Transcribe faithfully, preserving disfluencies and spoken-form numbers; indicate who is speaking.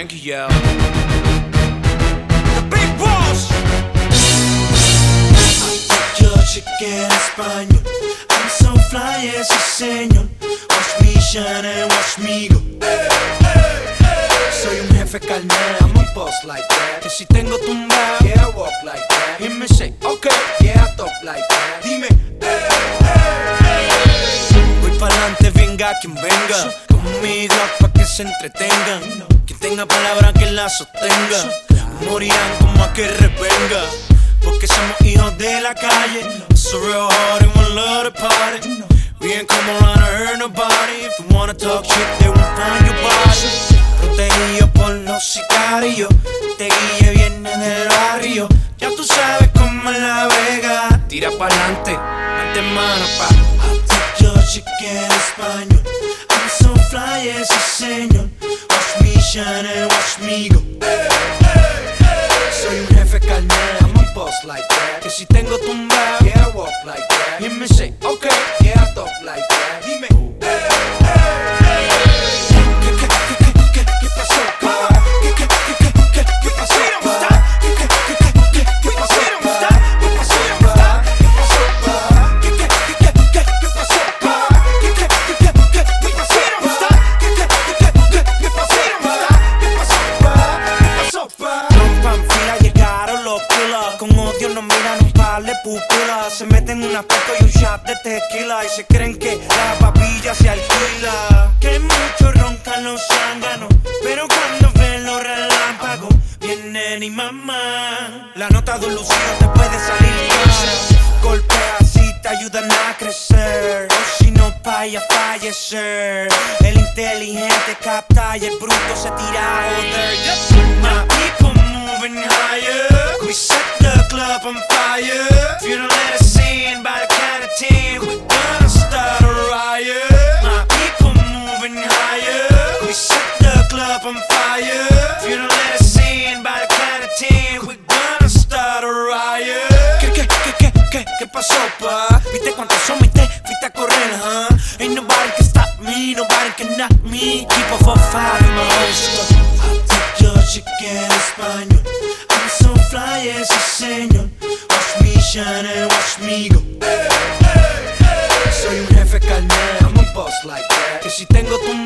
Speaker 1: Thank you, yo. The Big Boss.
Speaker 2: Yo chequé en español. I'm so fly, ese señor. Watch me shine and watch me go. Soy un jefe carnal, I'm a boss like that. Que si tengo tumbado, yeah, I walk like that. Y me say, okay, yeah, I talk like that. Dime,
Speaker 1: voy pa'lante, venga quien venga. Conmigo pa' que se entretengan. Quien tenga palabra que la sostenga. Morirán como a que revenga. Porque somos hijos de la calle. So real hard and we love to party. We ain't come around to hurt nobody. If you wanna talk shit, they won't find your body. Protegido por los sicarios. Te guille viene del barrio. Ya tú sabes cómo es la vega. Tira pa'lante, mante mano pa.
Speaker 2: yo chequé en español. I'm so fly, ese señor. Watch me shine and watch me go. Soy un jefe carnal, I'm a boss like that. Que si tengo tumbado, yeah, I walk like that. Y me say, okay, yeah, I talk like that. Dime, ¿qué, qué, qué, qué, qué, qué pasó, pa? ¿Qué, qué, qué, qué, qué, qué pasó, pa? ¿Qué, qué, qué, qué, qué, qué pasó, pa? ¿Qué pasó, pa? ¿Qué pasó, pa? ¿Qué, qué, qué, qué, qué, qué pasó, pa? ¿Qué, qué, qué, qué, qué, qué pasó, pa? ¿Qué, qué, qué, qué, qué pasó, pa? ¿Qué pasó, pa? ¿Qué pasó, pa?
Speaker 1: Rompan fila, llegaron los killers. Con odio nos miran un par de pupilas. Se meten una coca y un shot de tequila. Y se creen que la papilla se alquila. Que muchos roncan los zánganos, pero cuando ven los relámpagos vienen y mamá. La nota de un lucido te puede salir cara. Golpea así te ayudan a crecer. O si no, vaya a fallecer. El inteligente capta y el bruto se tira a joder. My people moving higher. We set the club on fire. If you don't let us in by the count of ten, we're gonna start a riot. My people moving higher. We set the club on fire. If you don't let us in by the count of ten, we're gonna start a riot. ¿Qué, qué, qué, qué, qué, qué pasó, pa? ¿Viste cuántos son y te fuiste a correr, huh? Ain't nobody can stop me, nobody can knock me. Keep a four five in my holster.
Speaker 2: Yo chequé en español. I'm so fly, ese señor. Watch me shine and watch me go. Soy un jefe carnal, I'm a boss like that. Que si tengo tu